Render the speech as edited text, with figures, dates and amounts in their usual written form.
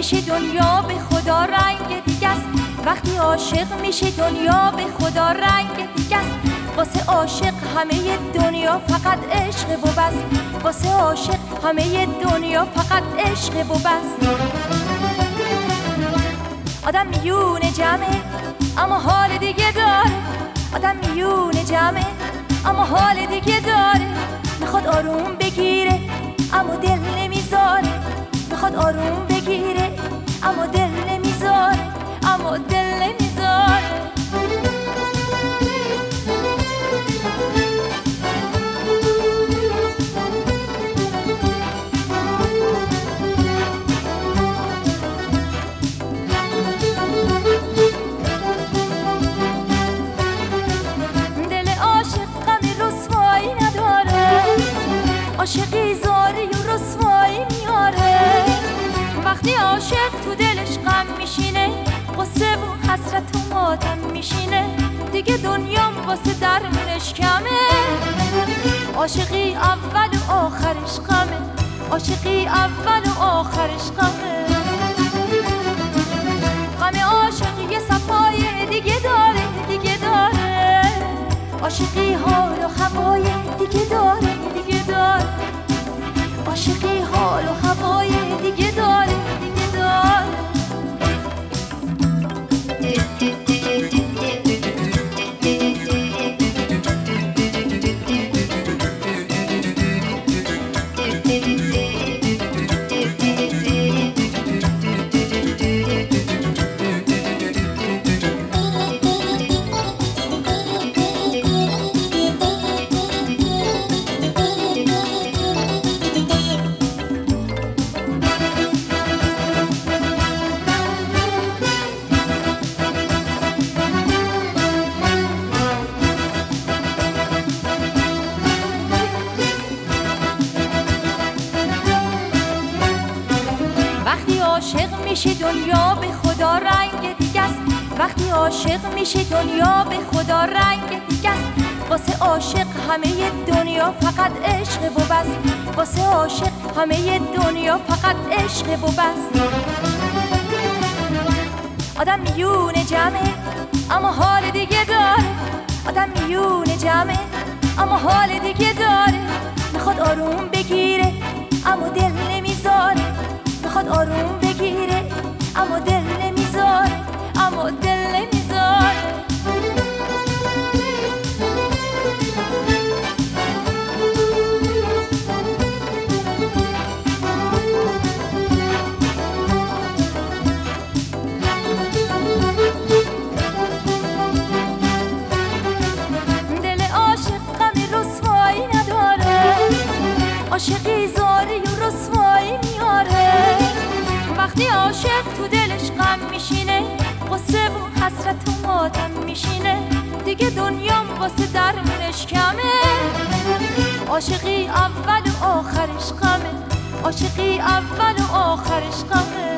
میشه دنیا به خدا رنگ دیگه است. وقتی عاشق میشه دنیا به خدا رنگ دیگه است. واسه عاشق همه دنیا فقط عشق و بس. واسه عاشق همه دنیا فقط عشق و بس. آدم میونه جمعه اما حال دیگه داره. آدم میونه جمعه اما حال دیگه داره. میخواد آروم بگیره اما دل نمیذاره. میخواد آروم بگیره اما دل نمیذاره. اما دل نمیذاره. عاشقی زاری و رسوایی میاره. وقتی عاشق تو دلش غم میشینه، غصه و حسرت و ماتم میشینه. دیگه دنیام واسه درمونش کمه. عاشقی اول و آخرش غمه. عاشقی اول و آخرش غمه. غم عاشق یه صفای دیگه داره، دیگه داره. عاشقی حال و هوای دیگه داره، دیگه داره. عاشقی حال و هوای دیگه داره، دیگه داره. عاشق میشه دنیا به خدا رنگ دیگه است. وقتی عاشق میشه دنیا به خدا رنگ دیگه است. واسه عاشق همه دنیا فقط عشق و بس. واسه عاشق همه دنیا فقط عشق و بس. آدم میونه جمعه اما حال دیگه داره. آدم میونه جمعه اما حال دیگه داره. میخواد آروم بگیره اما دل نمیذاره. میخواد آروم بگیره اما دل نمیذاره. اما دل نمیذاره. دل عاشق غم رسوایی نداره. عاشقی زاری و رسوایی میاره. وقتی عاشق تو دلش غم میشینه، غصه و حسرت و ماتم میشینه. دیگه دنیام واسه درمونش کمه. عاشقی اول و آخرش غمه. عاشقی اول و آخرش غمه.